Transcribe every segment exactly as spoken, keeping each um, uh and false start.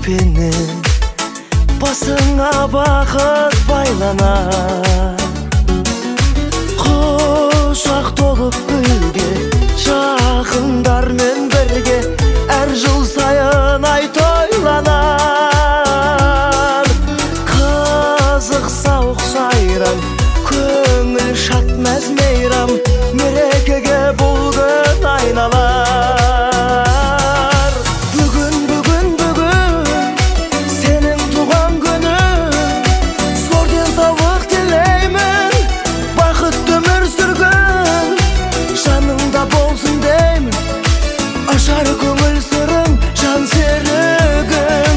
тілекпенен басыңа бақыт байланар. Құшақ толып гүлге жақындармен бірге әр жыл сайын ай тойланар. Қызық сауық сайран, көңіл шат мәз мейрам, мерекеге бұл күн айналар. Бүгін, бүгін, бүгін сенің туған күнің, зор денсаулық тілеймін, бақытты өмір сүргін, жаныңда болсын деймін, ашар көңіл сырың, жан серігің.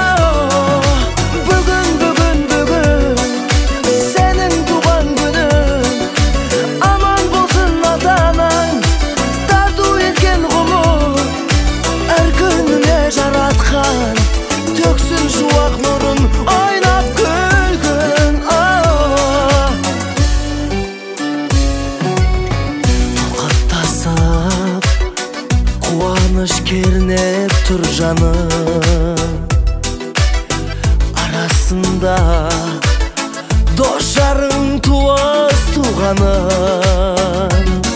Бүгін, бүгін, бүгін сенің туған күнің, аман болсын ата-анаң, тарту еткен ғұмыр, әр күніне жаратқан төксін шуақ нұрын, ойнап күлгін. Тоқаттасып қуаныш кернеп тұр жаным, арасында дос жарың туыс туғаның.